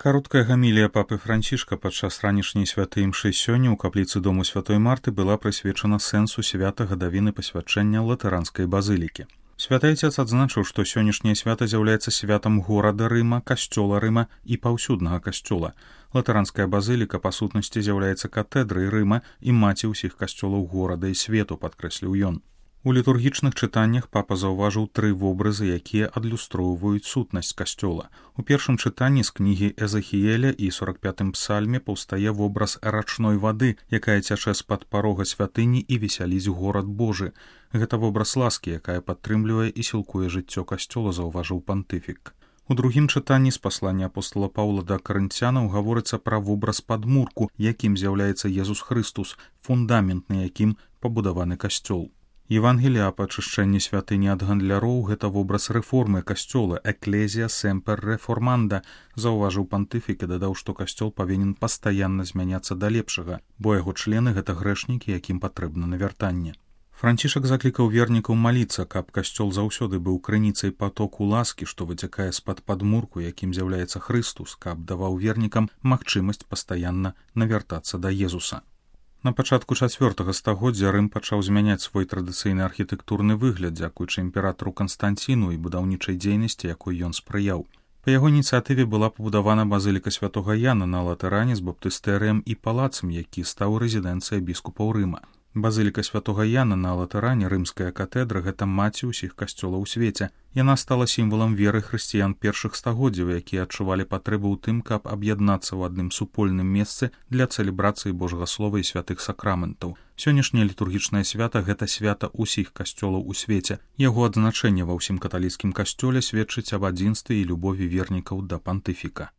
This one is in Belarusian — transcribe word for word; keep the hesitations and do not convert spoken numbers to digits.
Кароткая гамілія папы Францішка падчас ранішняй святой імшы сёння ў капліцы дому святой Марты была прысвечана сэнсу свята гадавіны пасвячэння латаранскай базылікі. Святы Отец адзначыў, што сённяшняе свята з'яўляецца святам горада Рыма, касцёла Рыма і паўсюднага касцёла. Латаранская базыліка па сутнасці з'яўляецца катедрай Рыма і маці ўсіх касцёлаў горада і свету, падкрэсліў ён. У літургічных чытаннях папа заўважыў тры вобразы, якія адлюстроўваюць сутнасць касцёла. У першым чытанні з кнігі Эзахіэля і сорок пятым псальме паўстае вобраз рачной вады, якая цячэ з-пад парога святыні і весяліць горад Божы. Гэта вобраз ласкі, якая падтрымлівае і сілкуе жыццё касцёла, заўважыў пантыфік. У другім чытанні з паслання апостола Паўла да карынцянаў гаворыцца пра вобраз падмурку, якім з'яўляецца Езус Хрыстус, фундамент, на якім пабудаваны касцёл. Евангелія аб ачышчэнні святыні ад гандляроў — гэта вобраз рэформы касцёла, эклезія семпер рэформанда, заўважыў пантыфік і дадаў, што касцёл павінен пастаянна змяняцца да лепшага, бо яго члены — гэта грэшнікі, якім патрэбна навяртанне. Францішак заклікаў вернікаў маліцца, каб касцёл заўсёды быў крыніцай патоку ласкі, што выцякае з-пад падмурку, якім з'яўляецца Хрыстус, каб даваў вернікам магчымасць пастаянна навяртацца да Езуса. На пачатку чацвёртага стагоддзя Рым пачаў змяняць свой традыцыйны архітэктурны выгляд, дзякуючы імператару Канстанціну і будаўнічай дзейнасці, якой ён спрыяў. Па яго ініцыятыве была пабудавана базыліка святога Яна на Латэране з баптыстэрыем і палацам, які стаў рэзідэнцыяй біскупаў Рыма. Базыліка святога Яна на Латэране, рымская катедра, гэта маці ўсіх касцёлаў у свеце. Яна стала сімвалам веры хрысціян першых стагоддзяў, якія адчувалі патрэбу ў тым, каб аб'яднацца ў адным супольным месцы для цэлебрацыі Божага слова і святых сакраментаў. Сённяшняе літургічнае свята — гэта свята ўсіх касцёлаў у свеце. Яго адзначэнне ва ўсім каталіцкім касцёле сведчыць аб адзінстве і любові вернікаў да пантыфіка.